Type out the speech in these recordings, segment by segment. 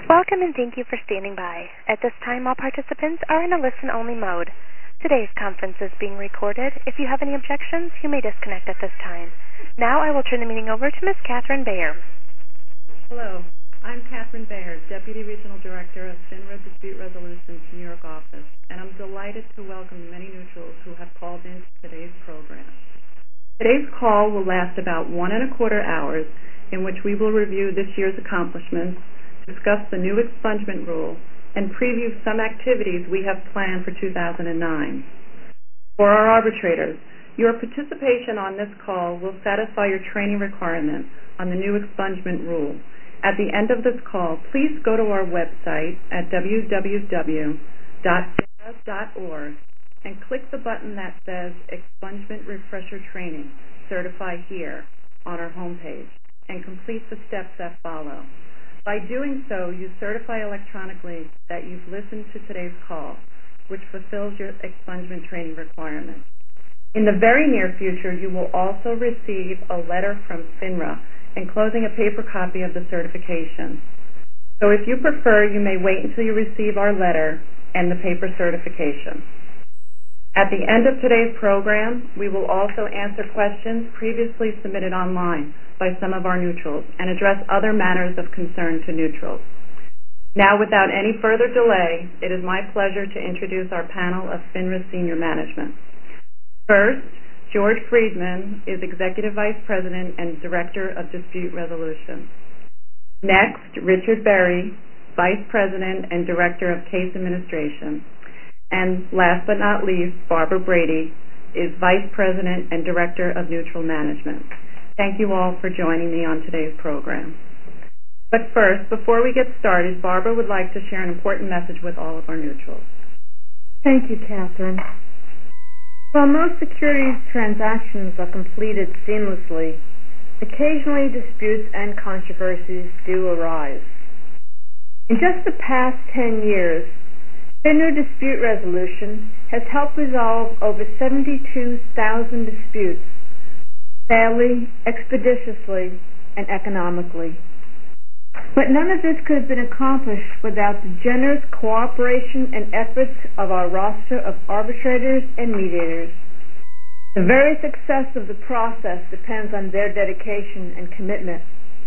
Welcome and thank you for standing by. At this time, all participants are in a listen-only mode. Today's conference is being recorded. If you have any objections, you may disconnect at this time. Now I will turn the meeting over to Ms. Catherine Bayer. Hello, I'm Catherine Bayer, Deputy Regional Director of FINRA Dispute Resolution's New York office, and I'm delighted to welcome many neutrals who have called in to today's program. Today's call will last about 1.25 hours, in which we will review this year's accomplishments, discuss the new expungement rule, and preview some activities we have planned for 2009. For our arbitrators, your participation on this call will satisfy your training requirement on the new expungement rule. At the end of this call, please go to our website at www.finra.org and click the button that says Expungement Refresher Training, Certify Here, on our homepage, and complete the steps that follow. By doing so, you certify electronically that you've listened to today's call, which fulfills your expungement training requirements. In the very near future, you will also receive a letter from FINRA enclosing a paper copy of the certification. So if you prefer, you may wait until you receive our letter and the paper certification. At the end of today's program, we will also answer questions previously submitted online by some of our neutrals and address other matters of concern to neutrals. Now, without any further delay, it is my pleasure to introduce our panel of FINRA senior management. First, George Friedman is Executive Vice President and Director of Dispute Resolution. Next, Richard Berry, Vice President and Director of Case Administration. And last but not least, Barbara Brady is Vice President and Director of Neutral Management. Thank you all for joining me on today's program. But first, before we get started, Barbara would like to share an important message with all of our neutrals. Thank you, Catherine. While most securities transactions are completed seamlessly, occasionally disputes and controversies do arise. In just the past 10 years, FINRA Dispute Resolution has helped resolve over 72,000 disputes fairly, expeditiously, and economically. But none of this could have been accomplished without the generous cooperation and efforts of our roster of arbitrators and mediators. The very success of the process depends on their dedication and commitment.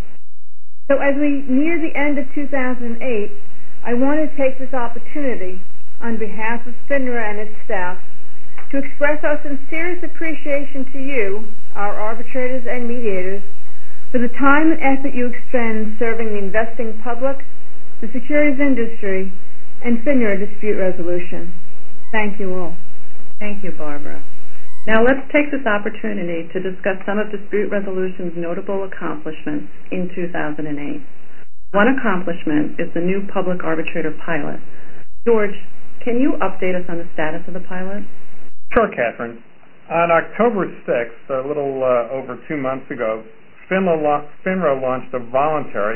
So as we near the end of 2008, I want to take this opportunity, on behalf of FINRA and its staff, to express our sincerest appreciation to you, our arbitrators and mediators, for the time and effort you expend serving the investing public, the securities industry, and FINRA dispute resolution. Thank you all. Thank you, Barbara. Now let's take this opportunity to discuss some of dispute resolution's notable accomplishments in 2008. One accomplishment is the new public arbitrator pilot. George, can you update us on the status of the pilot? Sure, Catherine. On October 6th, a little over 2 months ago, FINRA launched a voluntary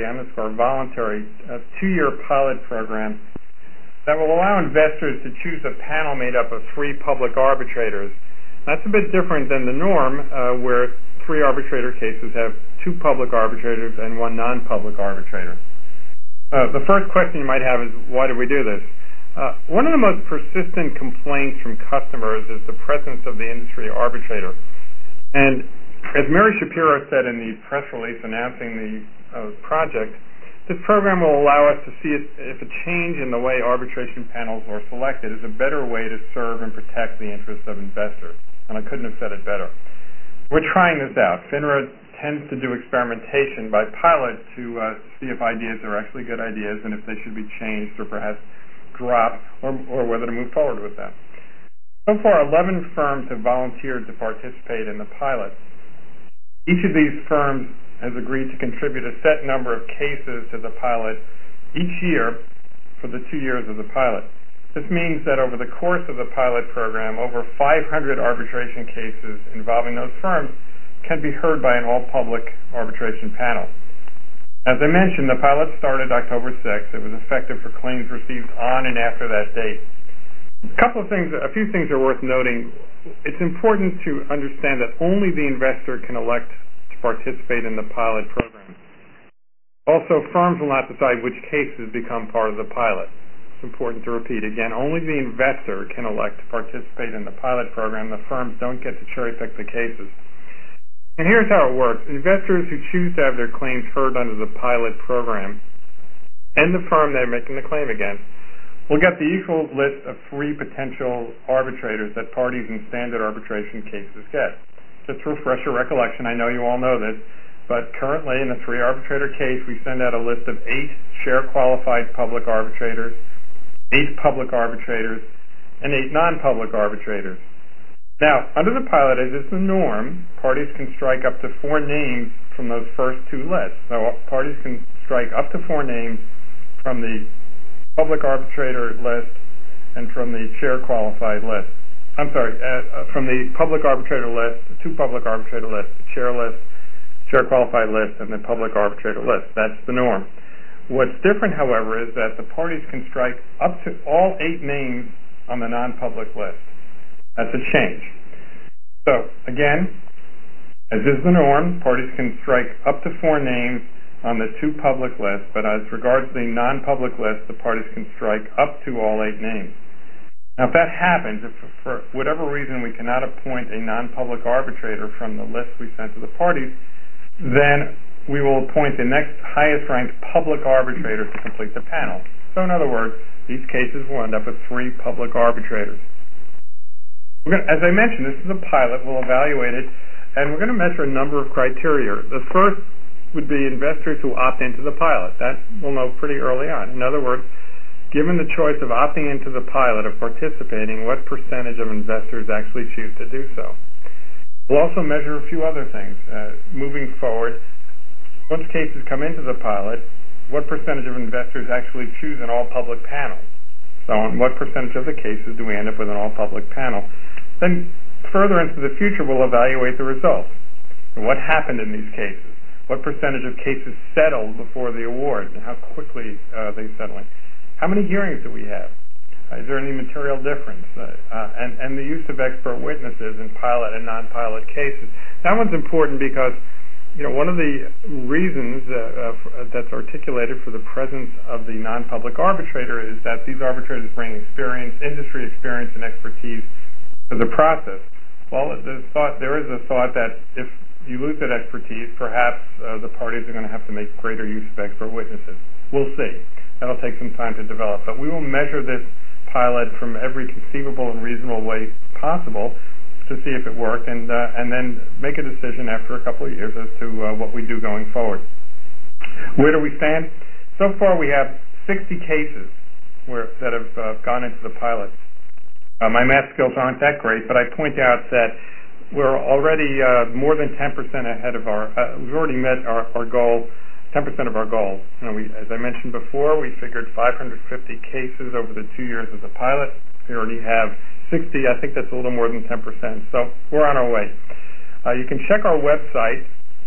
2-year pilot program that will allow investors to choose a panel made up of 3 public arbitrators. That's a bit different than the norm, where 3 arbitrator cases have 2 public arbitrators and 1 non-public arbitrator. The first question you might have is, why did we do this? One of the most persistent complaints from customers is the presence of the industry arbitrator. And as Mary Shapiro said in the press release announcing the project, this program will allow us to see if a change in the way arbitration panels are selected is a better way to serve and protect the interests of investors. And I couldn't have said it better. We're trying this out. FINRA tends to do experimentation by pilot to see if ideas are actually good ideas and if they should be changed or perhaps dropped or whether to move forward with them. So far, 11 firms have volunteered to participate in the pilot. Each of these firms has agreed to contribute a set number of cases to the pilot each year for the 2 years of the pilot. This means that over the course of the pilot program, over 500 arbitration cases involving those firms can be heard by an all-public arbitration panel. As I mentioned, the pilot started October 6th. It was effective for claims received on and after that date. A few things are worth noting. It's important to understand that only the investor can elect to participate in the pilot program. Also, firms will not decide which cases become part of the pilot. It's important to repeat. Again, only the investor can elect to participate in the pilot program. The firms don't get to cherry pick the cases. And here's how it works. Investors who choose to have their claims heard under the pilot program and the firm they're making the claim against will get the usual list of 3 potential arbitrators that parties in standard arbitration cases get. Just to refresh your recollection, I know you all know this, but currently in a 3-arbitrator case, we send out a list of 8 share-qualified public arbitrators, 8 public arbitrators, and 8 non-public arbitrators. Now, under the pilot, as is the norm, parties can strike up to 4 names from those first 2 lists. So parties can strike up to 4 names from the public arbitrator list and from the share-qualified list. From the public arbitrator list, 2 public arbitrator lists, the chair list, share-qualified list, and the public arbitrator list. That's the norm. What's different, however, is that the parties can strike up to all 8 names on the non-public list. That's a change. So, again, as is the norm, parties can strike up to 4 names on the 2 public lists, but as regards the non-public list, the parties can strike up to all 8 names. Now, if that happens, if for whatever reason we cannot appoint a non-public arbitrator from the list we sent to the parties, then we will appoint the next highest-ranked public arbitrator to complete the panel. So, in other words, these cases will end up with 3 public arbitrators. As I mentioned, this is a pilot. We'll evaluate it, and we're going to measure a number of criteria. The first would be investors who opt into the pilot. That we'll know pretty early on. In other words, given the choice of opting into the pilot, of participating, what percentage of investors actually choose to do so? We'll also measure a few other things. Moving forward, once cases come into the pilot, what percentage of investors actually choose an all-public panel? So on what percentage of the cases do we end up with an all-public panel? Then further into the future, we'll evaluate the results. What happened in these cases? What percentage of cases settled before the award, and how quickly are they settling? How many hearings do we have? Is there any material difference? And the use of expert witnesses in pilot and non-pilot cases. That one's important because one of the reasons that's articulated for the presence of the non-public arbitrator is that these arbitrators bring experience, industry experience, and expertise to the process. Well, there is a thought that if you lose that expertise, perhaps the parties are going to have to make greater use of expert witnesses. We'll see. That'll take some time to develop. But we will measure this pilot from every conceivable and reasonable way possible to see if it worked, and then make a decision after a couple of years as to what we do going forward. Where do we stand? So far, we have 60 cases that have gone into the pilot. My math skills aren't that great, but I point out that we're already more than 10% ahead of we've already met our goal, 10% of our goal. As I mentioned before, we figured 550 cases over the 2 years of the pilot. We already have 60. I think that's a little more than 10%. So we're on our way. You can check our website,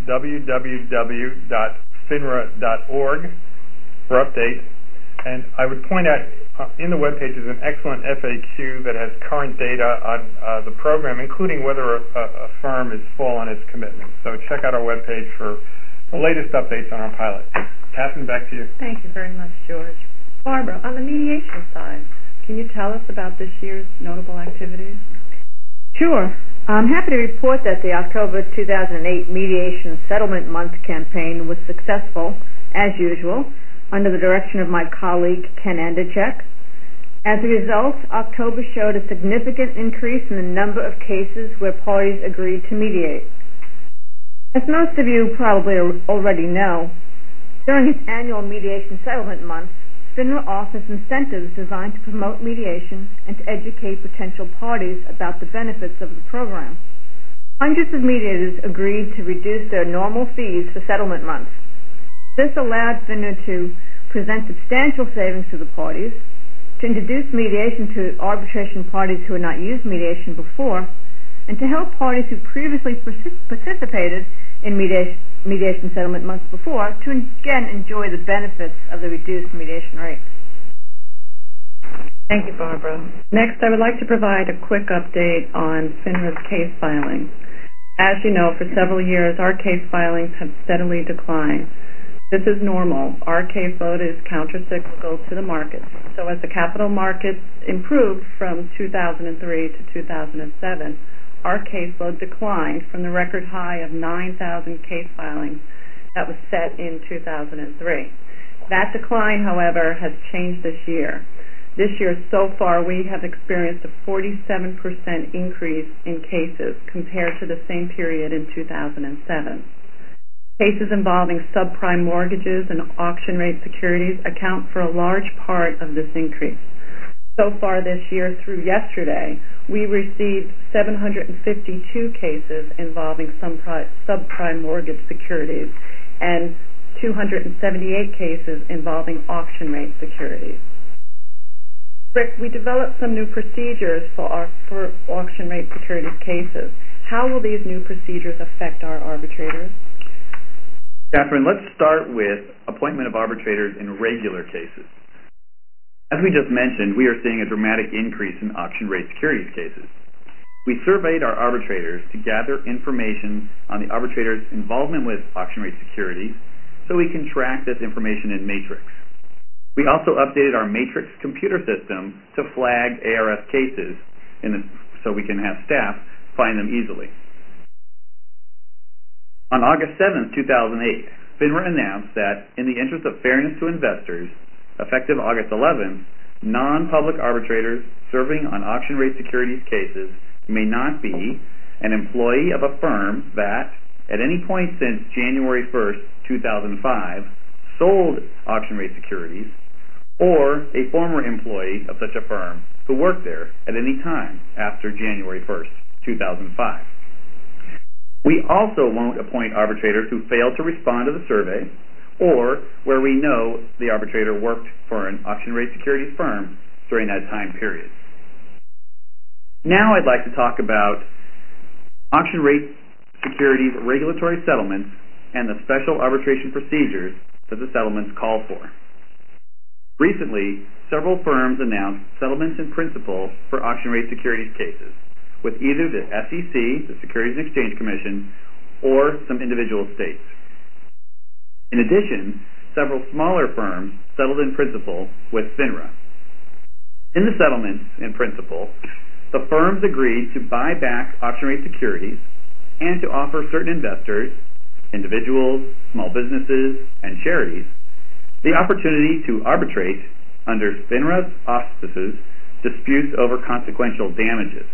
www.finra.org, for updates. And I would point out in the webpage is an excellent FAQ that has current data on the program, including whether a firm is full on its commitment. So check out our webpage for the latest updates on our pilot. Catherine, back to you. Thank you very much, George. Barbara, on the mediation side, can you tell us about this year's notable activities? Sure. I'm happy to report that the October 2008 Mediation Settlement Month campaign was successful, as usual, under the direction of my colleague Ken Anderchek. As a result, October showed a significant increase in the number of cases where parties agreed to mediate. As most of you probably already know, during its annual Mediation Settlement Month, FINRA offers incentives designed to promote mediation and to educate potential parties about the benefits of the program. Hundreds of mediators agreed to reduce their normal fees for settlement months. This allowed FINRA to present substantial savings to the parties, to introduce mediation to arbitration parties who had not used mediation before, and to help parties who previously participated in mediation settlement months before to again enjoy the benefits of the reduced mediation rates. Thank you, Barbara. Next, I would like to provide a quick update on FINRA's case filings. As you know, for several years, our case filings have steadily declined. This is normal. Our caseload is countercyclical to the markets. So as the capital markets improved from 2003 to 2007, our caseload declined from the record high of 9,000 case filings that was set in 2003. That decline, however, has changed this year. This year, so far, we have experienced a 47% increase in cases compared to the same period in 2007. Cases involving subprime mortgages and auction rate securities account for a large part of this increase. So far this year, through yesterday, we received 752 cases involving subprime mortgage securities and 278 cases involving auction rate securities. Rick, we developed some new procedures for auction rate securities cases. How will these new procedures affect our arbitrators? Catherine, let's start with appointment of arbitrators in regular cases. As we just mentioned, we are seeing a dramatic increase in auction rate securities cases. We surveyed our arbitrators to gather information on the arbitrators' involvement with auction rate securities so we can track this information in Matrix. We also updated our Matrix computer system to flag ARS cases so we can have staff find them easily. On August 7, 2008, FINRA announced that, in the interest of fairness to investors, effective August 11, non-public arbitrators serving on auction rate securities cases may not be an employee of a firm that, at any point since January 1, 2005, sold auction rate securities, or a former employee of such a firm who worked there at any time after January 1, 2005. We also won't appoint arbitrators who fail to respond to the survey or where we know the arbitrator worked for an auction rate securities firm during that time period. Now I'd like to talk about auction rate securities regulatory settlements and the special arbitration procedures that the settlements call for. Recently, several firms announced settlements in principle for auction rate securities cases with either the SEC, the Securities and Exchange Commission, or some individual states. In addition, several smaller firms settled in principle with FINRA. In the settlements in principle, the firms agreed to buy back auction rate securities and to offer certain investors, individuals, small businesses, and charities, the opportunity to arbitrate under FINRA's auspices disputes over consequential damages.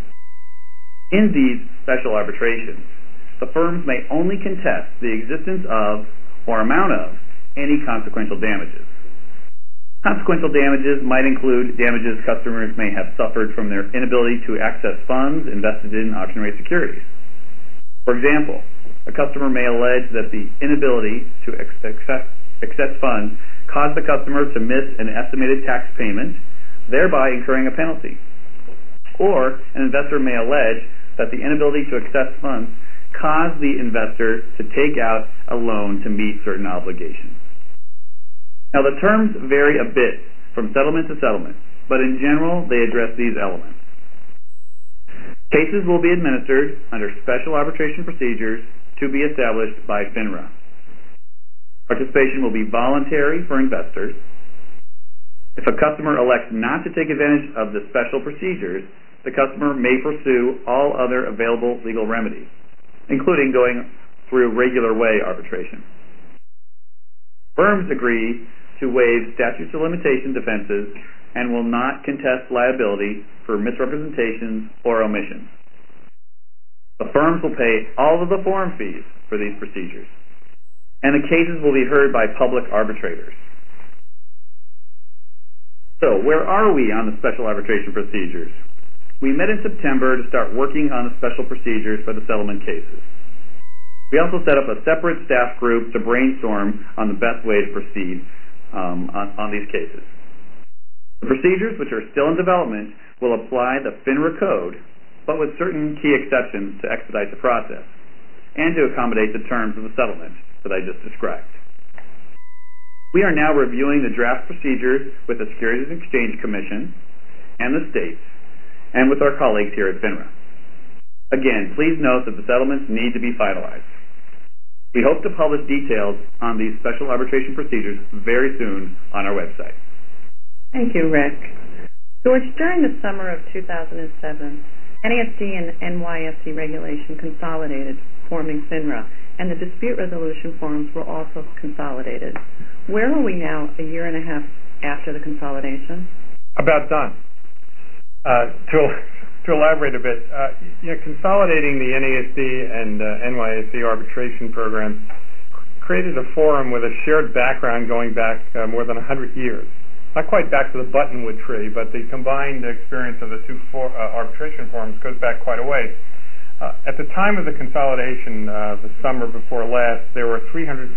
In these special arbitrations, the firms may only contest the existence of or amount of any consequential damages. Consequential damages might include damages customers may have suffered from their inability to access funds invested in auction rate securities. For example, a customer may allege that the inability to access funds caused the customer to miss an estimated tax payment, thereby incurring a penalty. Or an investor may allege that the inability to access funds caused the investor to take out a loan to meet certain obligations. Now, the terms vary a bit from settlement to settlement, but in general, they address these elements. Cases will be administered under special arbitration procedures to be established by FINRA. Participation will be voluntary for investors. If a customer elects not to take advantage of the special procedures, the customer may pursue all other available legal remedies, including going through regular way arbitration. Firms agree to waive statutes of limitation defenses and will not contest liability for misrepresentations or omissions. The firms will pay all of the forum fees for these procedures, and the cases will be heard by public arbitrators. So, where are we on the special arbitration procedures? We met in September to start working on the special procedures for the settlement cases. We also set up a separate staff group to brainstorm on the best way to proceed on these cases. The procedures, which are still in development, will apply the FINRA code, but with certain key exceptions to expedite the process and to accommodate the terms of the settlement that I just described. We are now reviewing the draft procedures with the Securities and Exchange Commission and the states, and with our colleagues here at FINRA. Again, please note that the settlements need to be finalized. We hope to publish details on these special arbitration procedures very soon on our website. Thank you, Rick. George, during the summer of 2007, NASD and NYSE regulation consolidated, forming FINRA, and the dispute resolution forums were also consolidated. Where are we now, a year and a half after the consolidation? About done. To elaborate a bit, consolidating the NASD and NYSE arbitration programs created a forum with a shared background going back more than 100 years. Not quite back to the buttonwood tree, but the combined experience of the two arbitration forums goes back quite a ways. At the time of the consolidation, the summer before last, there were 350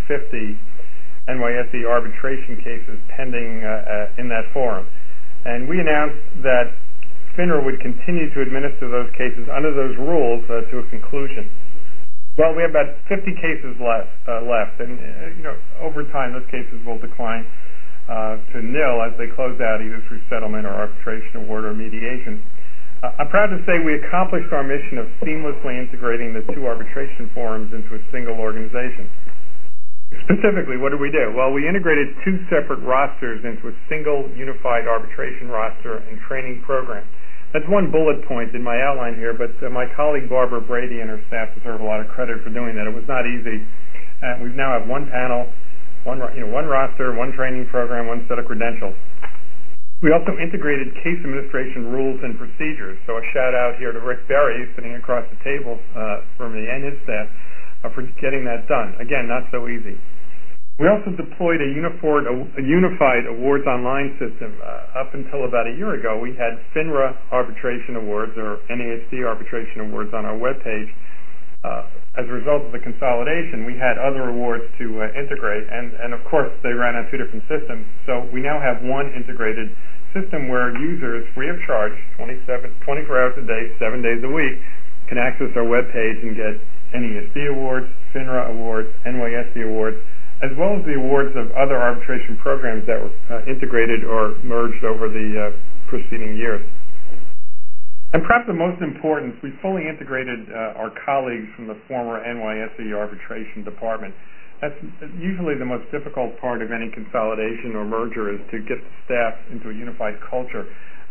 NYSE arbitration cases pending in that forum. And we announced that FINRA would continue to administer those cases under those rules to a conclusion. Well, we have about 50 cases left, and over time those cases will decline to nil as they close out either through settlement or arbitration award or mediation. I'm proud to say we accomplished our mission of seamlessly integrating the two arbitration forums into a single organization. Specifically, what did we do? Well, we integrated two separate rosters into a single unified arbitration roster and training program. That's one bullet point in my outline here, but my colleague Barbara Brady and her staff deserve a lot of credit for doing that. It was not easy. We now have one panel, one roster, one training program, one set of credentials. We also integrated case administration rules and procedures. So a shout out here to Rick Berry, sitting across the table from me, and his staff for getting that done. Again, not so easy. We also deployed a unified awards online system. Up until about a year ago, we had FINRA arbitration awards or NASD arbitration awards on our webpage. As a result of the consolidation, we had other awards to integrate, and of course they ran on two different systems. So we now have one integrated system where users, free of charge, 24 hours a day, 7 days a week, can access our webpage and get NASD awards, FINRA awards, NYSE awards, as well as the awards of other arbitration programs that were integrated or merged over the preceding years. And perhaps the most important, we fully integrated our colleagues from the former NYSE arbitration department. That's usually the most difficult part of any consolidation or merger, is to get the staff into a unified culture.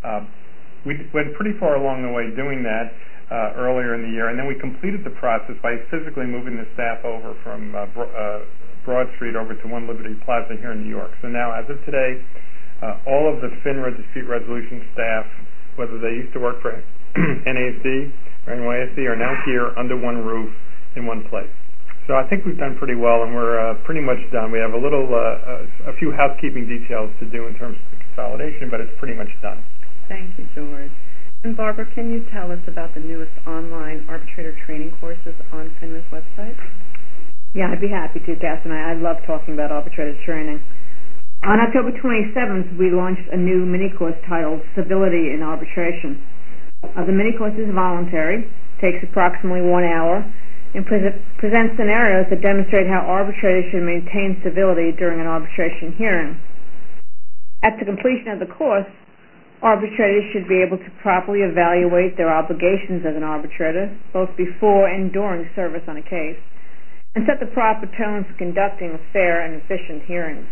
We went pretty far along the way doing that earlier in the year, and then we completed the process by physically moving the staff over from Broad Street over to One Liberty Plaza here in New York. So now, as of today, all of the FINRA dispute resolution staff, whether they used to work for NASD or NYSE, are now here under one roof in one place. So I think we've done pretty well, and we're pretty much done. We have a few housekeeping details to do in terms of the consolidation, but it's pretty much done. Thank you, George. And Barbara, can you tell us about the newest online arbitrator training courses on FINRA's website? Yeah, I'd be happy to, Catherine. I love talking about arbitrator training. On October 27th, we launched a new mini-course titled Civility in Arbitration. The mini-course is voluntary, takes approximately 1 hour, and presents scenarios that demonstrate how arbitrators should maintain civility during an arbitration hearing. At the completion of the course, arbitrators should be able to properly evaluate their obligations as an arbitrator, both before and during service on a case, and set the proper tone for conducting fair and efficient hearings.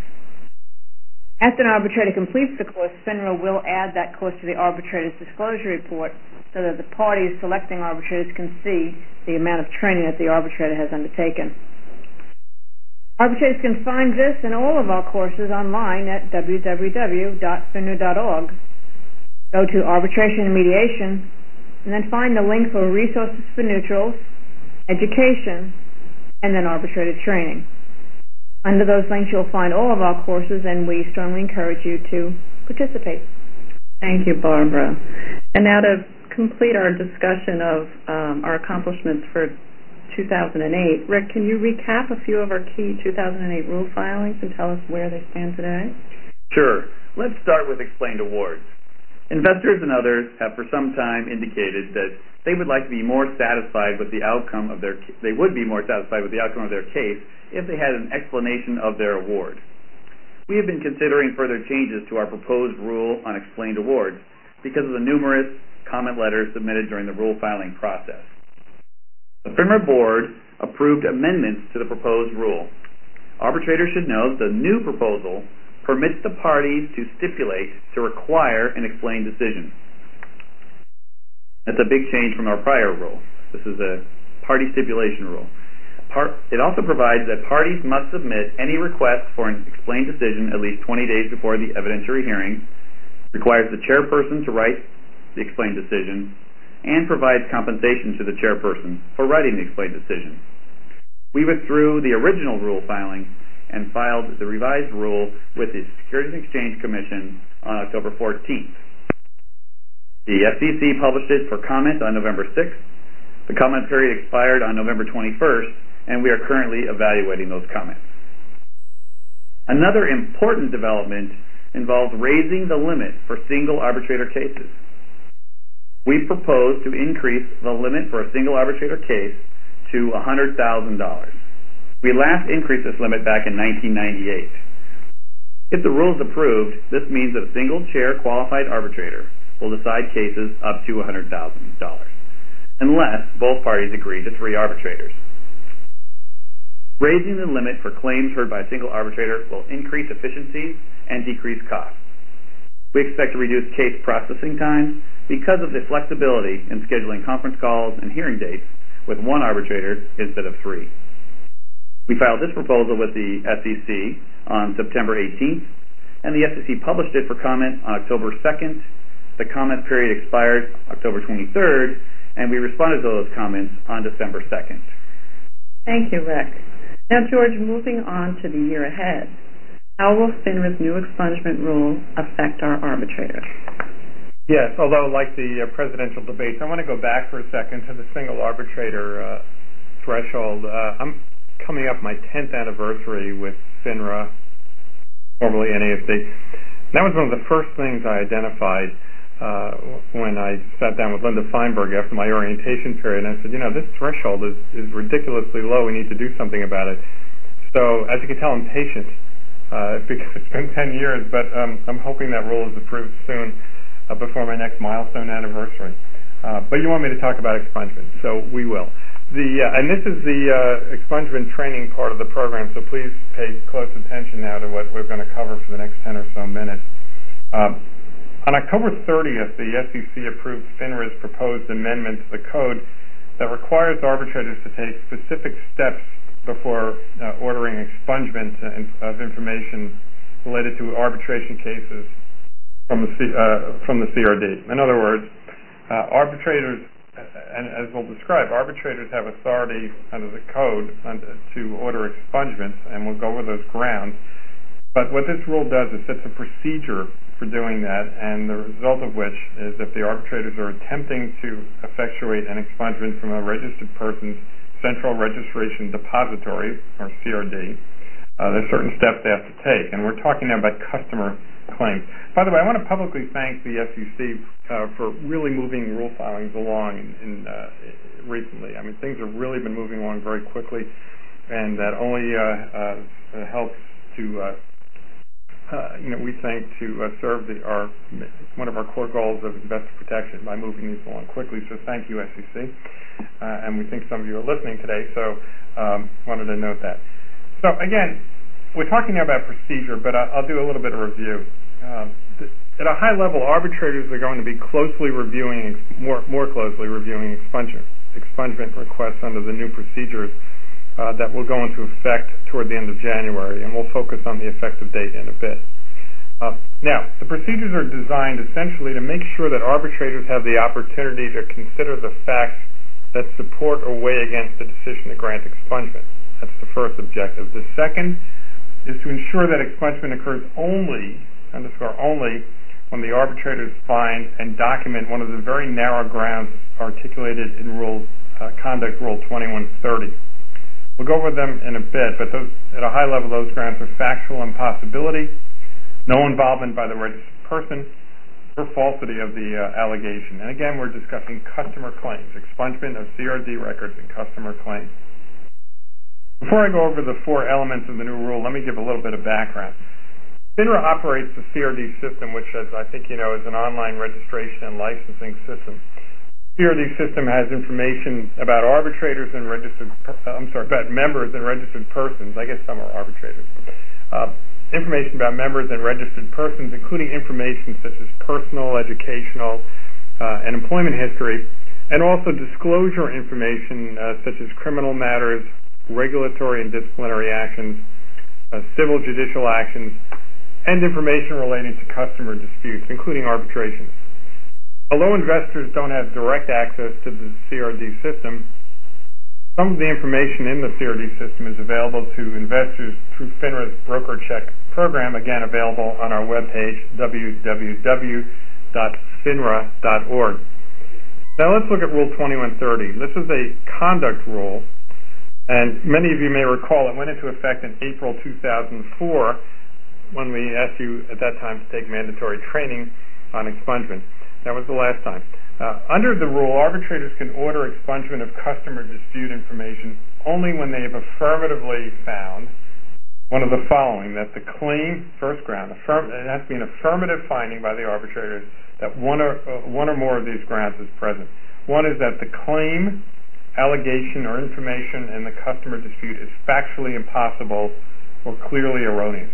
After an arbitrator completes the course, FINRA will add that course to the arbitrator's disclosure report so that the parties selecting arbitrators can see the amount of training that the arbitrator has undertaken. Arbitrators can find this and all of our courses online at www.finra.org. Go to Arbitration and Mediation, and then find the link for Resources for Neutrals, Education, and then Arbitrator Training. Under those links, you'll find all of our courses, and we strongly encourage you to participate. Thank you, Barbara. And now to complete our discussion of our accomplishments for 2008, Rick, can you recap a few of our key 2008 rule filings and tell us where they stand today? Sure. Let's start with explained awards. Investors and others have for some time indicated that they would like to be more satisfied with the outcome of their case if they had an explanation of their award. We have been considering further changes to our proposed rule on explained awards because of the numerous comment letters submitted during the rule filing process. The FINRA board approved amendments to the proposed rule. Arbitrators should know that the new proposal permits the parties to stipulate to require an explained decision. That's a big change from our prior rule. This is a party stipulation rule. It also provides that parties must submit any request for an explained decision at least 20 days before the evidentiary hearing, requires the chairperson to write the explained decision, and provides compensation to the chairperson for writing the explained decision. We withdrew the original rule filing and filed the revised rule with the Securities and Exchange Commission on October 14th. The SEC published it for comment on November 6th. The comment period expired on November 21st, and we are currently evaluating those comments. Another important development involves raising the limit for single arbitrator cases. We propose to increase the limit for a single arbitrator case to $100,000. We last increased this limit back in 1998. If the rule is approved, this means that a single chair qualified arbitrator will decide cases up to $100,000, unless both parties agree to 3 arbitrators. Raising the limit for claims heard by a single arbitrator will increase efficiencies and decrease costs. We expect to reduce case processing time because of the flexibility in scheduling conference calls and hearing dates with 1 arbitrator instead of 3. We filed this proposal with the SEC on September 18th, and the SEC published it for comment on October 2nd. The comment period expired October 23rd, and we responded to those comments on December 2nd. Thank you, Rick. Now, George, moving on to the year ahead, how will FINRA's new expungement rule affect our arbitrators? Yes, although like the presidential debates, I want to go back for a second to the single arbitrator threshold. I'm coming up my 10th anniversary with FINRA, formerly NASD. That was one of the first things I identified when I sat down with Linda Feinberg after my orientation period, and I said, this threshold is ridiculously low. We need to do something about it. So, as you can tell, I'm patient because it's been 10 years, but I'm hoping that rule is approved soon before my next milestone anniversary. But you want me to talk about expungement, so we will. And this is the expungement training part of the program, so please pay close attention now to what we're going to cover for the next 10 or so minutes. On October 30th, the SEC approved FINRA's proposed amendment to the code that requires arbitrators to take specific steps before ordering expungement of information related to arbitration cases from the CRD. In other words, arbitrators, and as we'll describe, arbitrators have authority under the code to order expungements, and we'll go over those grounds. But what this rule does is sets a procedure for doing that, and the result of which is if the arbitrators are attempting to effectuate an expungement from a registered person's Central Registration Depository, or CRD, there's certain steps they have to take, and we're talking now about customer claims. By the way, I want to publicly thank the SEC for really moving rule filings along recently. I mean, things have really been moving along very quickly, and that only helps to we think to serve one of our core goals of investor protection by moving these along quickly. So thank you, SEC, and we think some of you are listening today. So wanted to note that. So again, we're talking now about procedure, but I'll do a little bit of review. At a high level, arbitrators are going to be more closely reviewing expungement requests under the new procedures that will go into effect toward the end of January, and we'll focus on the effective date in a bit. Now, the procedures are designed essentially to make sure that arbitrators have the opportunity to consider the facts that support or weigh against the decision to grant expungement. That's the first objective. The second is to ensure that expungement occurs only, underscore only, when the arbitrators find and document one of the very narrow grounds articulated in Conduct Rule 2130. We'll go over them in a bit, but at a high level, those grounds are factual impossibility, no involvement by the registered person, or falsity of the allegation. And again, we're discussing customer claims, expungement of CRD records and customer claims. Before I go over the 4 elements of the new rule, let me give a little bit of background. FINRA operates the CRD system, which, as I think you know, is an online registration and licensing system. CRD system has information about arbitrators and about members and registered persons. I guess some are arbitrators. Information about members and registered persons, including information such as personal, educational, and employment history, and also disclosure information such as criminal matters, regulatory and disciplinary actions, civil judicial actions, and information relating to customer disputes, including arbitrations. Although investors don't have direct access to the CRD system, some of the information in the CRD system is available to investors through FINRA's broker check program, again available on our webpage, www.finra.org. Now let's look at Rule 2130. This is a conduct rule, and many of you may recall it went into effect in April 2004 when we asked you at that time to take mandatory training on expungement. That was the last time. Under the rule, arbitrators can order expungement of customer dispute information only when they have affirmatively found one of the following: that the claim, first ground, it has to be an affirmative finding by the arbitrators that one or more of these grounds is present. One is that the claim, allegation, or information in the customer dispute is factually impossible or clearly erroneous.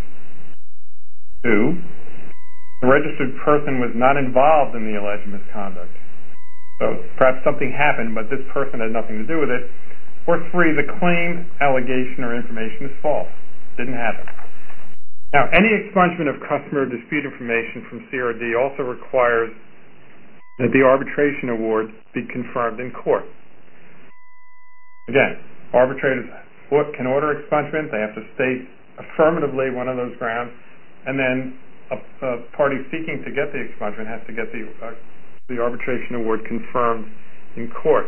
2, the registered person was not involved in the alleged misconduct. So perhaps something happened, but this person had nothing to do with it. Or 3, the claim, allegation, or information is false. Didn't happen. Now, any expungement of customer dispute information from CRD also requires that the arbitration award be confirmed in court. Again, arbitrators can order expungement. They have to state affirmatively one of those grounds, and then a party seeking to get the expungement has to get the arbitration award confirmed in court.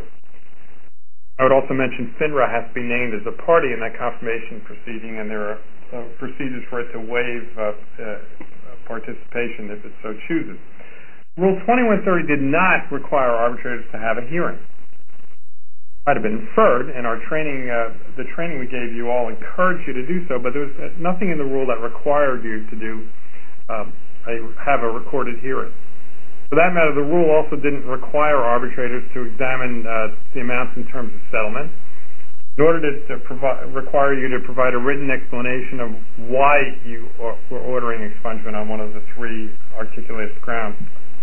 I would also mention FINRA has to be named as a party in that confirmation proceeding, and there are procedures for it to waive participation if it so chooses. Rule 2130 did not require arbitrators to have a hearing. It might have been inferred, and our training, the training we gave you all encouraged you to do so, but there was nothing in the rule that required you to have a recorded hearing. For that matter, the rule also didn't require arbitrators to examine the amounts in terms of settlement. In order to require you to provide a written explanation of why you were ordering expungement on one of the 3 articulated grounds.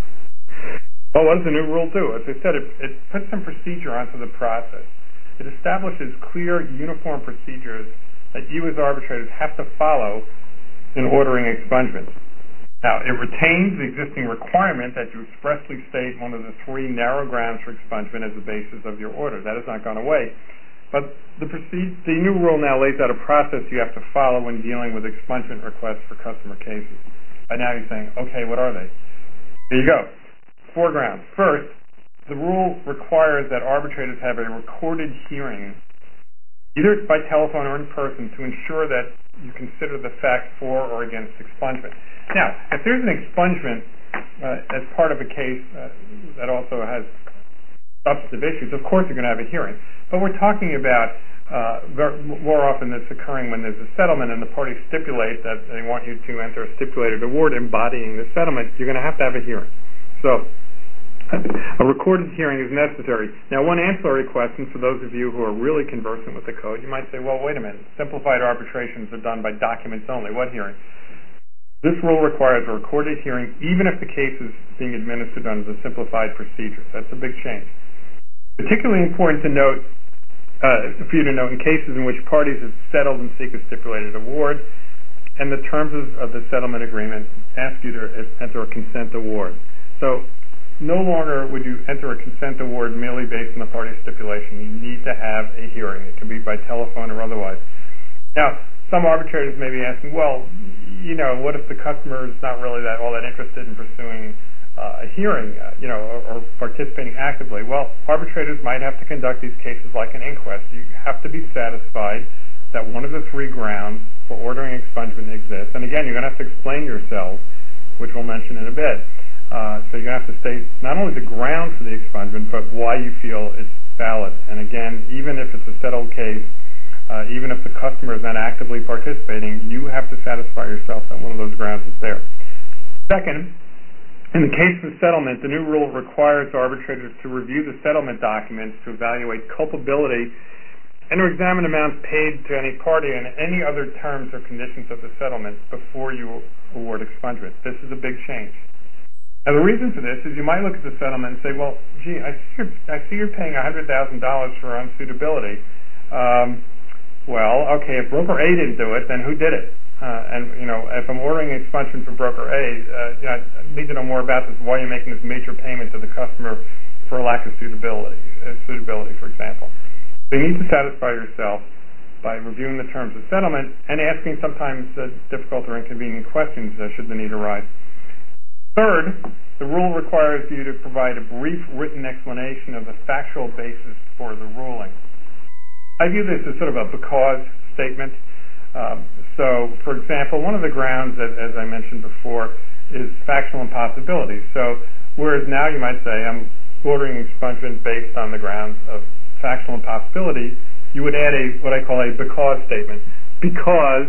Well, what does the new rule do? As I said, it puts some procedure onto the process. It establishes clear, uniform procedures that you as arbitrators have to follow in ordering expungement. Now, it retains the existing requirement that you expressly state one of the 3 narrow grounds for expungement as the basis of your order. That has not gone away. But the new rule now lays out a process you have to follow when dealing with expungement requests for customer cases. And now you're saying, okay, what are they? There you go. 4 grounds. First, the rule requires that arbitrators have a recorded hearing, either by telephone or in person, to ensure that you consider the facts for or against expungement. Now, if there's an expungement as part of a case that also has substantive issues, of course you're going to have a hearing. But we're talking about more often this occurring when there's a settlement and the parties stipulate that they want you to enter a stipulated award embodying the settlement. You're going to have a hearing. So a recorded hearing is necessary. Now, one ancillary question for those of you who are really conversant with the code, you might say, well, wait a minute. Simplified arbitrations are done by documents only. What hearing? This rule requires a recorded hearing even if the case is being administered under the simplified procedures. That's a big change. Particularly important to note, for you to note, in cases in which parties have settled and seek a stipulated award, and the terms of the settlement agreement ask you to enter a consent award. So no longer would you enter a consent award merely based on the party stipulation. You need to have a hearing. It can be by telephone or otherwise. Now, some arbitrators may be asking, well, what if the customer is not really all that interested in pursuing a hearing, or participating actively? Well, arbitrators might have to conduct these cases like an inquest. You have to be satisfied that one of the 3 grounds for ordering expungement exists. And again, you're going to have to explain yourself, which we'll mention in a bit. So you're going to have to state not only the ground for the expungement, but why you feel it's valid. And again, even if it's a settled case, even if the customer is not actively participating, you have to satisfy yourself that one of those grounds is there. Second, In the case of settlement, the new rule requires arbitrators to review the settlement documents to evaluate culpability and to examine amounts paid to any party and any other terms or conditions of the settlement before you award expungement. This is a big change. Now, the reason for this is you might look at the settlement and say, well, gee, I see you're paying $100,000 for unsuitability. Well, okay, if broker A didn't do it, then who did it? If I'm ordering an expungement from broker A, I need to know more about this. Why are you making this major payment to the customer for a lack of suitability, for example? So you need to satisfy yourself by reviewing the terms of settlement and asking sometimes difficult or inconvenient questions should the need arise. Third, the rule requires you to provide a brief written explanation of the factual basis for the ruling. I view this as sort of a because statement. So, for example, one of the grounds, as I mentioned before, is factual impossibility. So, whereas now you might say, I'm ordering expungement based on the grounds of factual impossibility, you would add what I call a because statement. Because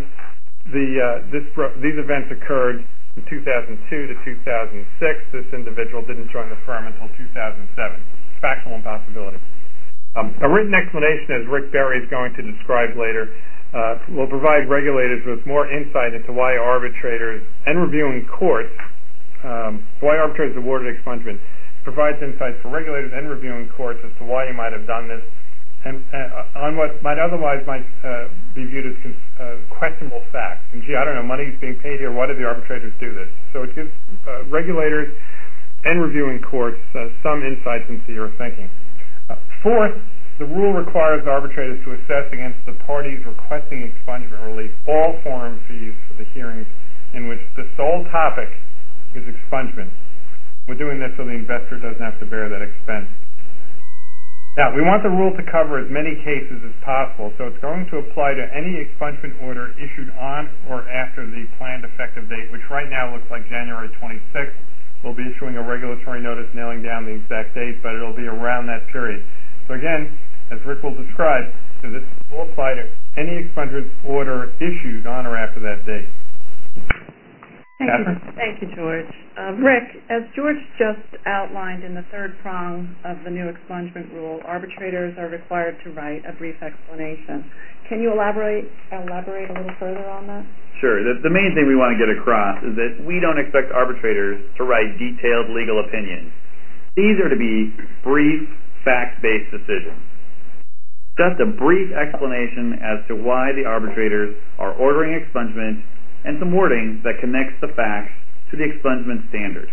these events occurred in 2002 to 2006, this individual didn't join the firm until 2007. Factual impossibility. A written explanation, as Rick Berry is going to describe later, will provide regulators with more insight into why arbitrators and reviewing courts, why arbitrators awarded expungement, provides insights for regulators and reviewing courts as to why you might have done this, and on what might otherwise be viewed as questionable facts. And gee, I don't know, money is being paid here. Why did the arbitrators do this? So it gives regulators and reviewing courts some insights into your thinking. Fourth, the rule requires arbitrators to assess against the parties requesting expungement relief all forum fees for the hearings in which the sole topic is expungement. We're doing this so the investor doesn't have to bear that expense. Now, we want the rule to cover as many cases as possible, so it's going to apply to any expungement order issued on or after the planned effective date, which right now looks like January 26th. We'll be issuing a regulatory notice nailing down the exact date, but it'll be around that period. So again, as Rick will describe, this will apply to any expungement order issued on or after that date. Thank you, George. Rick, as George just outlined in the third prong of the new expungement rule, arbitrators are required to write a brief explanation. Can you elaborate a little further on that? Sure. The main thing we want to get across is that we don't expect arbitrators to write detailed legal opinions. These are to be brief, fact-based decisions. Just a brief explanation as to why the arbitrators are ordering expungement and some wording that connects the facts to the expungement standard.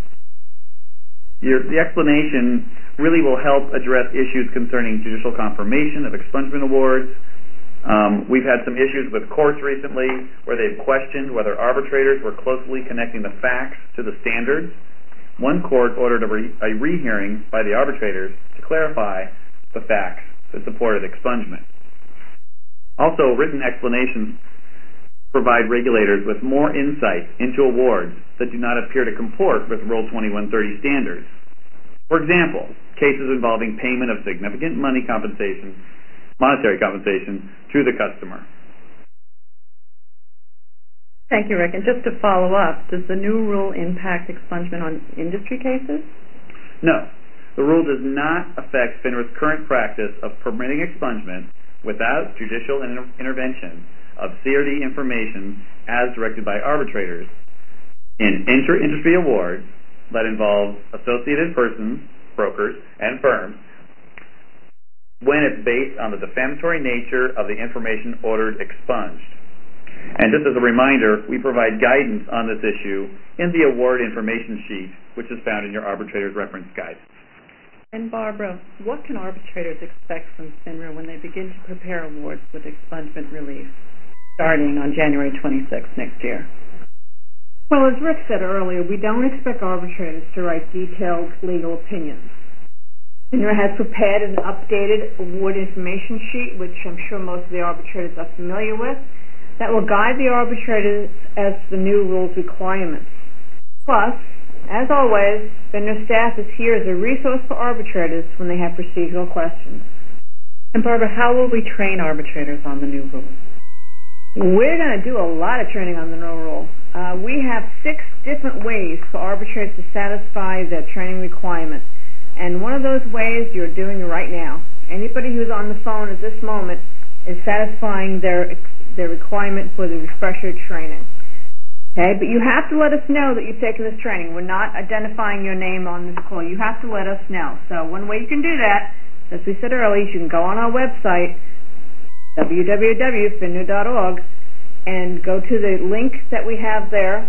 The explanation really will help address issues concerning judicial confirmation of expungement awards. We've had some issues with courts recently where they've questioned whether arbitrators were closely connecting the facts to the standards. One court ordered a rehearing by the arbitrators to clarify the facts that supported expungement. Also, written explanations provide regulators with more insight into awards that do not appear to comport with Rule 2130 standards. For example, cases involving payment of significant monetary compensation to the customer. Thank you, Rick. And just to follow up, does the new rule impact expungement on industry cases? No. The rule does not affect FINRA's current practice of permitting expungement without judicial intervention of CRD information as directed by arbitrators in inter-industry awards that involve associated persons, brokers, and firms when it's based on the defamatory nature of the information ordered expunged. And just as a reminder, we provide guidance on this issue in the award information sheet, which is found in your arbitrator's reference guidance. And Barbara, what can arbitrators expect from FINRA when they begin to prepare awards with expungement relief, starting on January 26th next year? Well, as Rick said earlier, we don't expect arbitrators to write detailed legal opinions. FINRA has prepared an updated award information sheet, which I'm sure most of the arbitrators are familiar with, that will guide the arbitrators as to the new rules requirements. Plus, as always, FINRA staff is here as a resource for arbitrators when they have procedural questions. And Barbara, how will we train arbitrators on the new rules? We're going to do a lot of training on the no rule. We have 6 different ways for arbitrators to satisfy their training requirement. And one of those ways you're doing right now. Anybody who's on the phone at this moment is satisfying their requirement for the refresher training. Okay, but you have to let us know that you've taken this training. We're not identifying your name on this call. You have to let us know. So one way you can do that, as we said earlier, you can go on our website, www.finnu.org, and go to the link that we have there,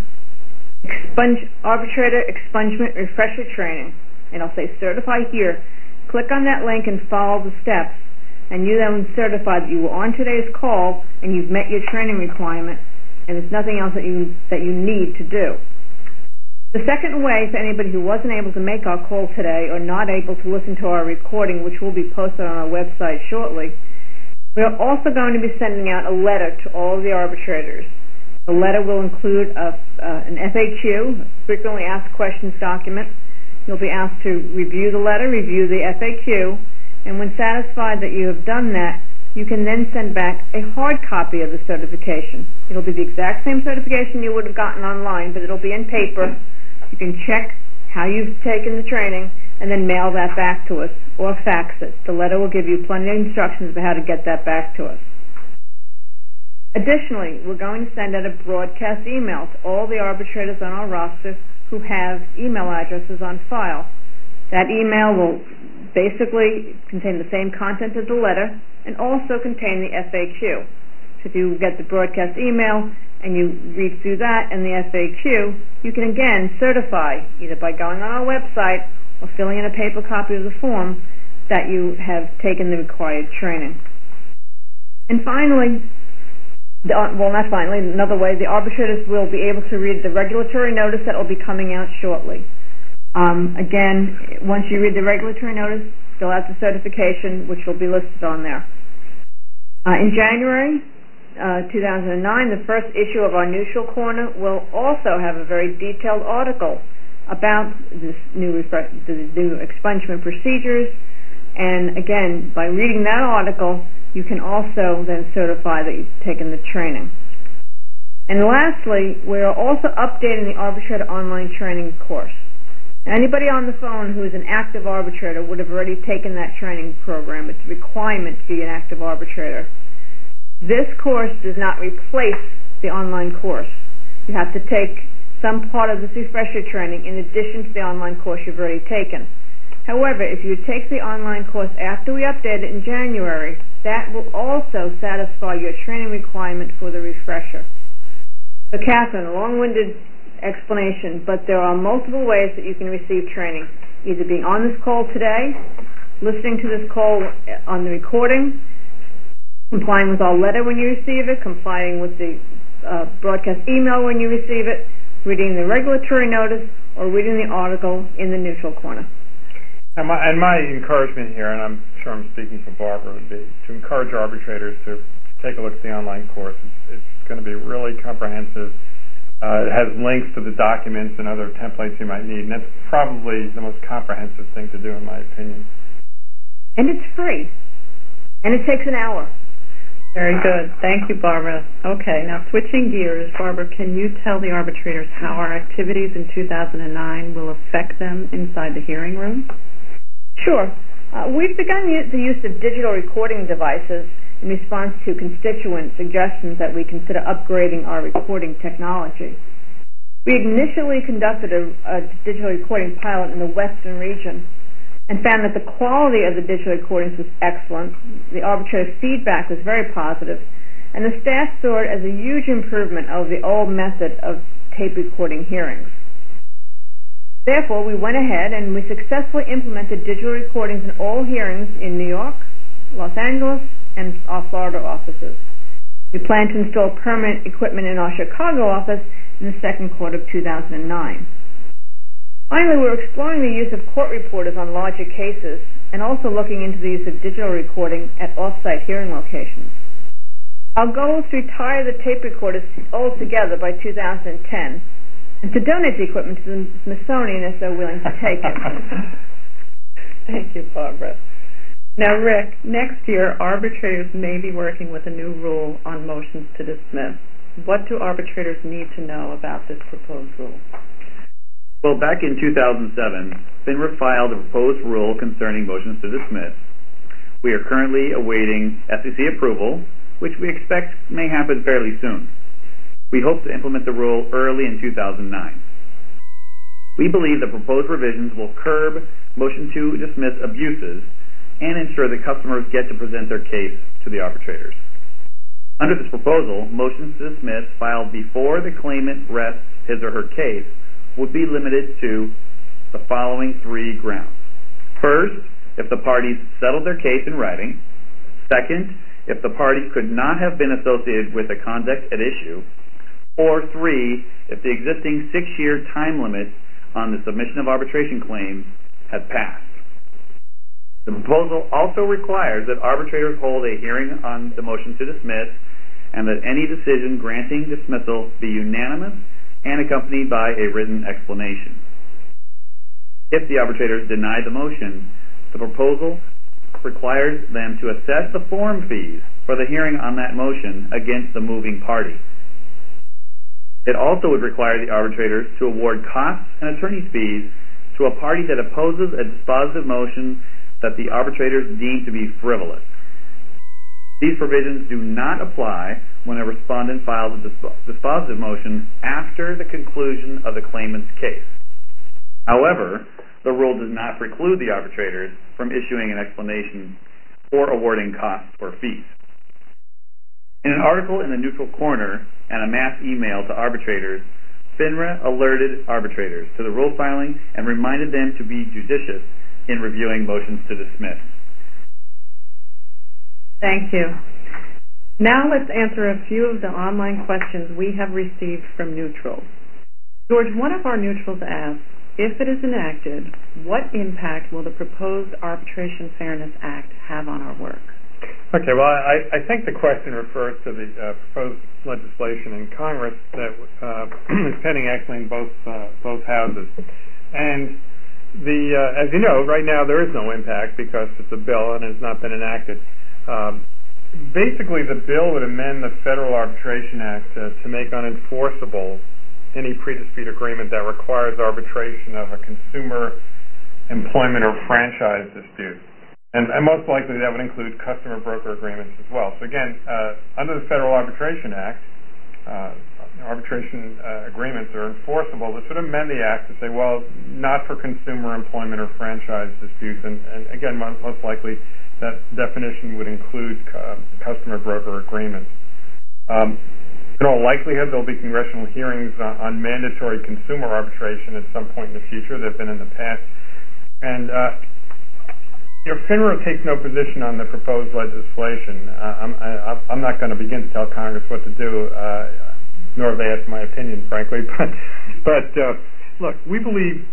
Arbitrator Expungement Refresher Training. And I'll say certify here. Click on that link and follow the steps. And you then certify that you were on today's call and you've met your training requirement, and there's nothing else that you need to do. The second way for anybody who wasn't able to make our call today or not able to listen to our recording, which will be posted on our website shortly, we're also going to be sending out a letter to all of the arbitrators. The letter will include an FAQ, frequently asked questions document. You'll be asked to review the letter, review the FAQ, and when satisfied that you have done that, you can then send back a hard copy of the certification. It'll be the exact same certification you would have gotten online, but it'll be in paper. You can check how you've taken the training and then mail that back to us or fax it. The letter will give you plenty of instructions about how to get that back to us. Additionally, we're going to send out a broadcast email to all the arbitrators on our roster who have email addresses on file. That email will basically contain the same content as the letter and also contain the FAQ. So if you get the broadcast email and you read through that and the FAQ, you can again certify, either by going on our website or filling in a paper copy of the form, that you have taken the required training. And finally, another way, the arbitrators will be able to read the regulatory notice that will be coming out shortly. Again, once you read the regulatory notice, fill out the certification, which will be listed on there. In January 2009, the first issue of our Neutral Corner will also have a very detailed article about this the new expungement procedures. And again, by reading that article, you can also then certify that you've taken the training. And lastly, we are also updating the Arbitrator Online Training course. Anybody on the phone who is an active arbitrator would have already taken that training program. It's a requirement to be an active arbitrator. This course does not replace the online course. You have to take some part of this refresher training in addition to the online course you've already taken. However, if you take the online course after we update it in January, that will also satisfy your training requirement for the refresher. So, Catherine, a long-winded explanation, but there are multiple ways that you can receive training, either being on this call today, listening to this call on the recording, complying with our letter when you receive it, complying with the broadcast email when you receive it, reading the regulatory notice, or reading the article in the Neutral Corner. And my encouragement here, and I'm sure I'm speaking for Barbara, would be to encourage arbitrators to take a look at the online course. It's going to be really comprehensive. It has links to the documents and other templates you might need, and that's probably the most comprehensive thing to do, in my opinion. And it's free. And it takes an hour. Very good. Thank you, Barbara. Okay, now switching gears, Barbara, can you tell the arbitrators how our activities in 2009 will affect them inside the hearing room? Sure. We've begun the use of digital recording devices in response to constituent suggestions that we consider upgrading our recording technology. We initially conducted a digital recording pilot in the Western region and found that the quality of the digital recordings was excellent, the arbitrator feedback was very positive, and the staff saw it as a huge improvement over the old method of tape recording hearings. Therefore, we went ahead and we successfully implemented digital recordings in all hearings in New York, Los Angeles, and our Florida offices. We plan to install permanent equipment in our Chicago office in the second quarter of 2009. Finally, we're exploring the use of court reporters on larger cases and also looking into the use of digital recording at off-site hearing locations. Our goal is to retire the tape recorders altogether by 2010 and to donate the equipment to the Smithsonian if they're willing to take it. Thank you, Barbara. Now, Rick, next year arbitrators may be working with a new rule on motions to dismiss. What do arbitrators need to know about this proposed rule? Well, back in 2007, FINRA filed a proposed rule concerning motions to dismiss. We are currently awaiting SEC approval, which we expect may happen fairly soon. We hope to implement the rule early in 2009. We believe the proposed revisions will curb motion to dismiss abuses and ensure that customers get to present their case to the arbitrators. Under this proposal, motions to dismiss filed before the claimant rests his or her case would be limited to the following three grounds. First, if the parties settled their case in writing. Second, if the parties could not have been associated with the conduct at issue. Or three, if the existing 6-year time limit on the submission of arbitration claims had passed. The proposal also requires that arbitrators hold a hearing on the motion to dismiss and that any decision granting dismissal be unanimous and accompanied by a written explanation. If the arbitrators deny the motion, the proposal requires them to assess the forum fees for the hearing on that motion against the moving party. It also would require the arbitrators to award costs and attorney's fees to a party that opposes a dispositive motion that the arbitrators deem to be frivolous. These provisions do not apply when a respondent files a dispositive motion after the conclusion of the claimant's case. However, the rule does not preclude the arbitrators from issuing an explanation or awarding costs or fees. In an article in the Neutral Corner and a mass email to arbitrators, FINRA alerted arbitrators to the rule filing and reminded them to be judicious in reviewing motions to dismiss. Thank you. Now let's answer a few of the online questions we have received from neutrals. George, one of our neutrals asks, if it is enacted, what impact will the proposed Arbitration Fairness Act have on our work? Okay, well, I think the question refers to the proposed legislation in Congress that is pending actually in both houses. And as you know, right now there is no impact because it's a bill and has not been enacted. Basically, the bill would amend the Federal Arbitration Act to make unenforceable any pre-dispute agreement that requires arbitration of a consumer, employment, or franchise dispute. And most likely that would include customer-broker agreements as well. So again, under the Federal Arbitration Act, arbitration agreements are enforceable. This would amend the Act to say, well, not for consumer, employment, or franchise disputes. And again, most likely that definition would include customer-broker agreements. In all likelihood, there will be congressional hearings on mandatory consumer arbitration at some point in the future. There have been in the past. And FINRA takes no position on the proposed legislation. I'm not going to begin to tell Congress what to do, nor have they asked my opinion, frankly. But look, we believe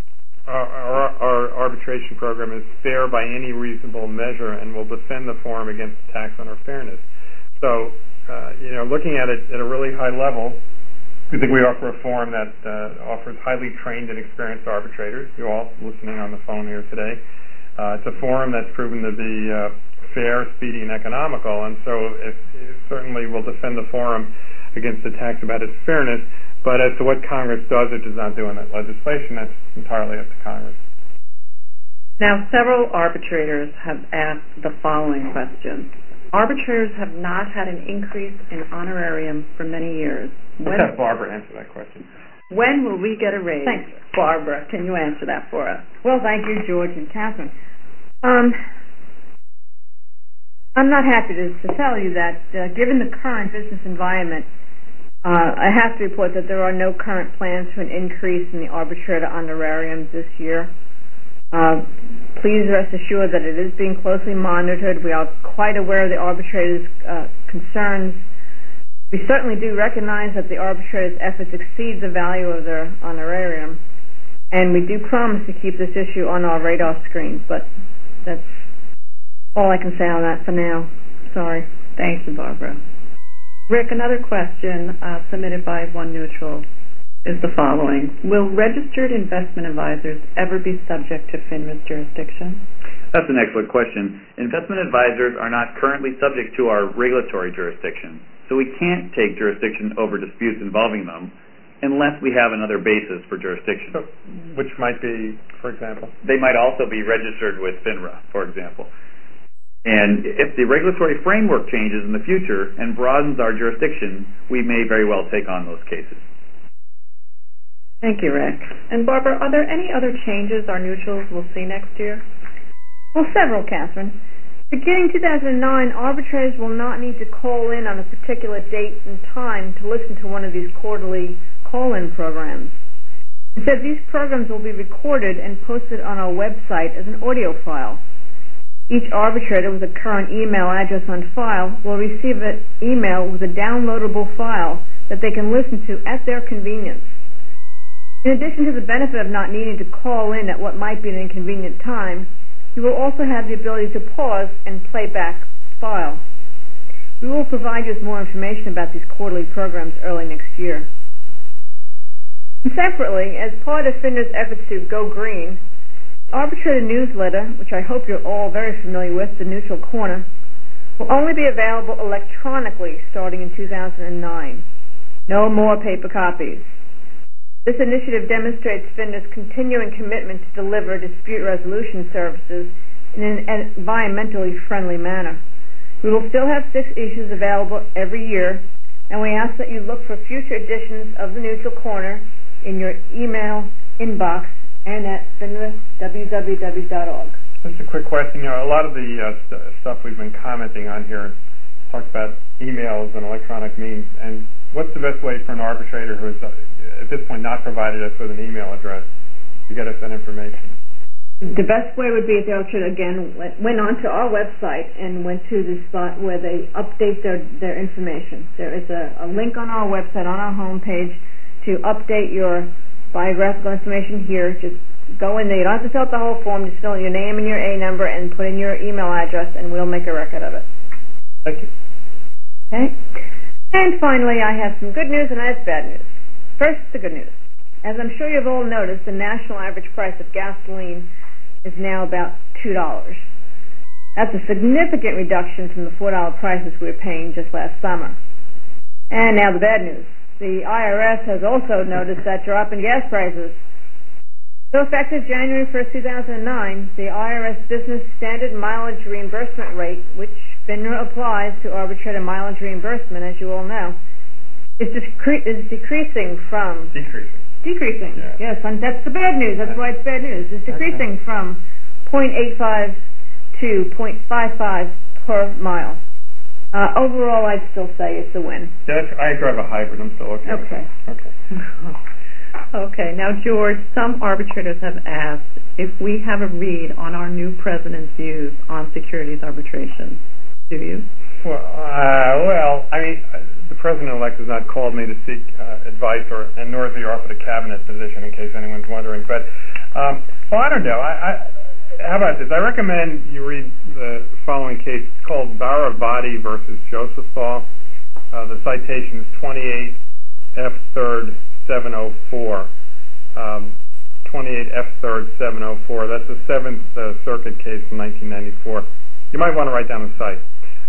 our arbitration program is fair by any reasonable measure and will defend the forum against attacks on our fairness. So, looking at it at a really high level, we think we offer a forum that offers highly trained and experienced arbitrators. You all listening on the phone here today. It's a forum that's proven to be fair, speedy, and economical, and so it certainly will defend the forum against attacks about its fairness. But as to what Congress does or does not do in that legislation, that's entirely up to Congress. Now, several arbitrators have asked the following question. Arbitrators have not had an increase in honorarium for many years. Let's have Barbara answer that question. When will we get a raise? Thanks. Barbara, can you answer that for us? Well, thank you, George and Catherine. I'm not happy to tell you that, given the current business environment, I have to report that there are no current plans for an increase in the arbitrator honorariums this year. Please rest assured that it is being closely monitored. We are quite aware of the arbitrators' concerns. We certainly do recognize that the arbitrators' efforts exceed the value of their honorarium, and we do promise to keep this issue on our radar screen, but that's all I can say on that for now. Sorry. Thank you, Barbara. Rick, another question submitted by one neutral. is the following. Will registered investment advisors ever be subject to FINRA's jurisdiction? That's an excellent question. Investment advisors are not currently subject to our regulatory jurisdiction, so we can't take jurisdiction over disputes involving them unless we have another basis for jurisdiction. So, which might be, for example? They might also be registered with FINRA, for example. And if the regulatory framework changes in the future and broadens our jurisdiction, we may very well take on those cases. Thank you, Rick. And Barbara, are there any other changes our neutrals will see next year? Well, several, Catherine. Beginning 2009, arbitrators will not need to call in on a particular date and time to listen to one of these quarterly call-in programs. Instead, these programs will be recorded and posted on our website as an audio file. Each arbitrator with a current email address on file will receive an email with a downloadable file that they can listen to at their convenience. In addition to the benefit of not needing to call in at what might be an inconvenient time, you will also have the ability to pause and play back the file. We will provide you with more information about these quarterly programs early next year. And separately, as part of FINRA's efforts to go green, arbitrator newsletter, which I hope you're all very familiar with, the Neutral Corner, will only be available electronically starting in 2009. No more paper copies. This initiative demonstrates FINRA's continuing commitment to deliver dispute resolution services in an environmentally friendly manner. We will still have 6 issues available every year, and we ask that you look for future editions of the Neutral Corner in your email inbox and at finra.www.org. Just a quick question. A lot of the stuff we've been commenting on here talks about emails and electronic means, and what's the best way for an arbitrator who has, at this point, not provided us with an email address to get us that information? The best way would be if the arbitrator, again, went onto our website and went to the spot where they update their information. There is a link on our website, on our homepage, to update your biographical information here. Just go in there. You don't have to fill out the whole form. Just fill in your name and your A number and put in your email address, and we'll make a record of it. Thank you. Okay. And finally, I have some good news and I have bad news. First, the good news. As I'm sure you've all noticed, the national average price of gasoline is now about $2. That's a significant reduction from the $4 prices we were paying just last summer. And now the bad news. The IRS has also noticed that drop in gas prices. So effective January 1st, 2009, the IRS Business Standard Mileage Reimbursement Rate, which FINRA applies to arbitrator mileage reimbursement, as you all know, is decreasing from... Decreasing. Yeah. Yes, and that's the bad news. That's why it's bad news. It's decreasing from 0.85 to 0.55 per mile. Overall, I'd still say it's a win. Yeah, I drive a hybrid. I'm still okay. Okay. Okay. Okay. Now, George, some arbitrators have asked if we have a read on our new president's views on securities arbitration. Do you? Well, I mean, the president-elect has not called me to seek advice, and nor has he offered a cabinet position, in case anyone's wondering. But, well, I don't know. How about this? I recommend you read the following case. It's called Baravati versus Josephal. The citation is 28 F. 3rd 704. 28 F. 3rd 704. That's a 7th Circuit case from 1994. You might want to write down the site.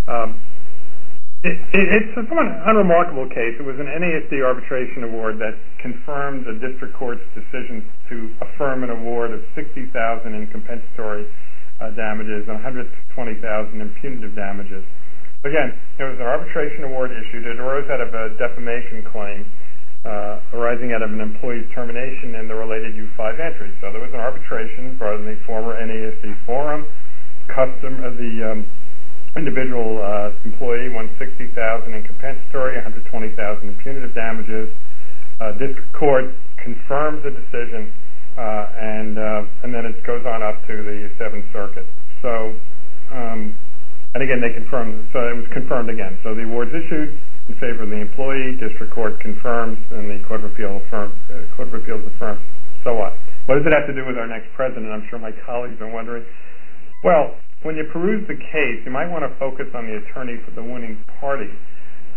It's a somewhat unremarkable case. It was an NASD arbitration award that confirmed the district court's decision to affirm an award of $60,000 in compensatory damages and $120,000 in punitive damages. Again, there was an arbitration award issued. It arose out of a defamation claim arising out of an employee's termination and the related U5 entries. So there was an arbitration brought in the former NASD forum. The individual employee won $60,000 in compensatory, $120,000 in punitive damages. District court confirms the decision, and then it goes on up to the 7th Circuit. So, and again, they confirmed. So it was confirmed again. So the award's issued in favor of the employee. District court confirms, and the Court of Appeals affirms. So what? What does it have to do with our next president? I'm sure my colleagues are wondering. Well, when you peruse the case, you might want to focus on the attorney for the winning party.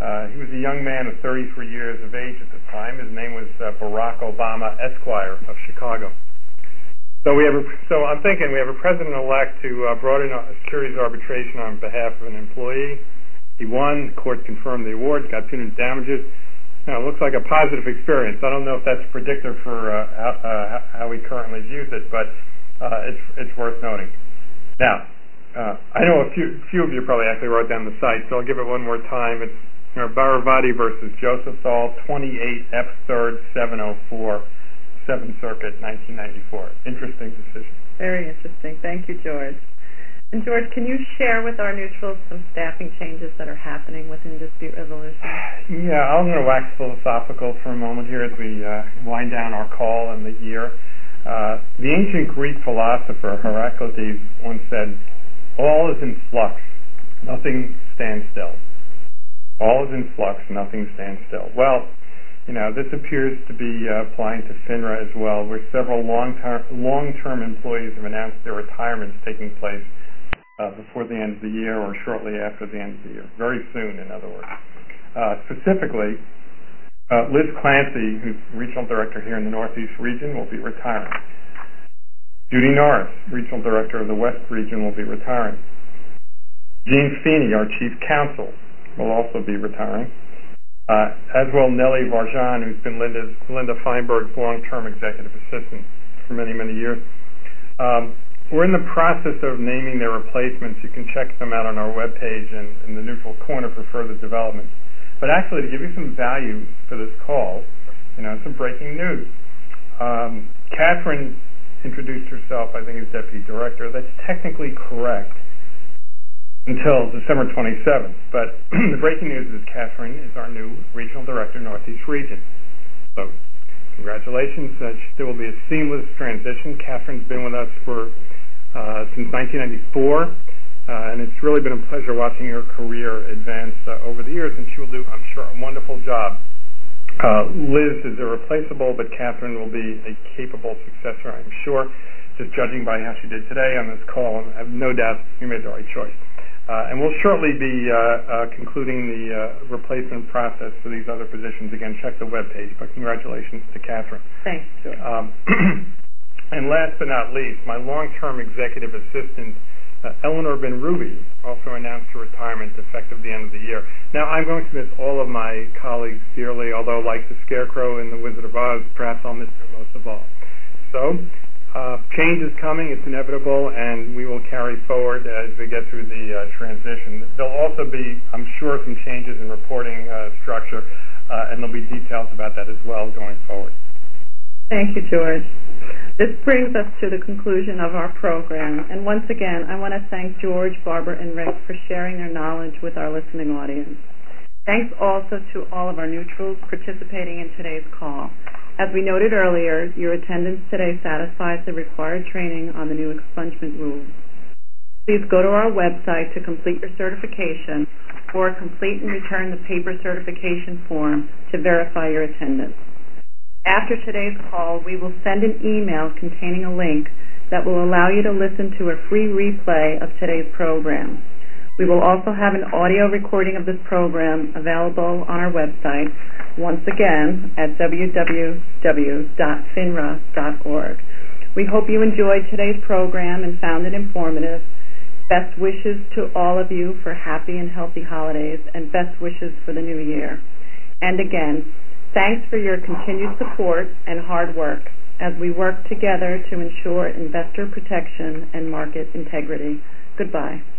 He was a young man of 33 years of age at the time. His name was Barack Obama Esquire of Chicago. So I'm thinking we have a president-elect who brought in a securities arbitration on behalf of an employee. He won. The court confirmed the award, got punitive damages. It looks like a positive experience. I don't know if that's predictive for how he currently views it, but it's worth noting. Now, I know a few of you probably actually wrote down the site, so I'll give it one more time. It's Baravati versus Joseph Saul, 28 F. 3rd 704, 7th Circuit, 1994. Interesting decision. Very interesting. Thank you, George. And George, can you share with our neutrals some staffing changes that are happening within dispute resolution? Yeah, I'm going to wax philosophical for a moment here as we wind down our call in the year. The ancient Greek philosopher Heraclitus once said, "All is in flux, nothing stands still." All is in flux, nothing stands still. Well, this appears to be applying to FINRA as well, where several long-term employees have announced their retirements taking place before the end of the year or shortly after the end of the year. Very soon, in other words. Specifically, Liz Clancy, who's Regional Director here in the Northeast region, will be retiring. Judy Norris, Regional Director of the West region, will be retiring. Gene Feeney, our Chief Counsel, will also be retiring. As will Nellie Varjan, who's been Linda Feinberg's long-term executive assistant for many, many years. We're in the process of naming their replacements. You can check them out on our webpage and in the neutral corner for further developments. But actually, to give you some value for this call, some breaking news. Catherine introduced herself, I think, as Deputy Director. That's technically correct until December 27th. But the breaking news is Catherine is our new Regional Director, Northeast Region. So congratulations. There will be a seamless transition. Catherine's been with us since 1994, and it's really been a pleasure watching her career advance over the years, and she will do, I'm sure, a wonderful job. Liz is irreplaceable, but Catherine will be a capable successor, I'm sure, just judging by how she did today on this call. I have no doubt you made the right choice. And we'll shortly be concluding the replacement process for these other positions. Again, check the webpage, but congratulations to Catherine. Thanks, George. And last but not least, my long-term executive assistant, Eleanor Ben-Ruby, also announced her retirement effective the end of the year. Now, I'm going to miss all of my colleagues dearly, although like the Scarecrow in The Wizard of Oz, perhaps I'll miss her most of all. So, change is coming, it's inevitable, and we will carry forward as we get through the transition. There'll also be, I'm sure, some changes in reporting structure, and there'll be details about that as well going forward. Thank you, George. This brings us to the conclusion of our program, and once again, I want to thank George, Barbara, and Rick for sharing their knowledge with our listening audience. Thanks also to all of our neutrals participating in today's call. As we noted earlier, your attendance today satisfies the required training on the new expungement rules. Please go to our website to complete your certification or complete and return the paper certification form to verify your attendance. After today's call, we will send an email containing a link that will allow you to listen to a free replay of today's program. We will also have an audio recording of this program available on our website, once again, at www.finra.org. We hope you enjoyed today's program and found it informative. Best wishes to all of you for happy and healthy holidays, and best wishes for the new year. And again, thanks for your continued support and hard work as we work together to ensure investor protection and market integrity. Goodbye.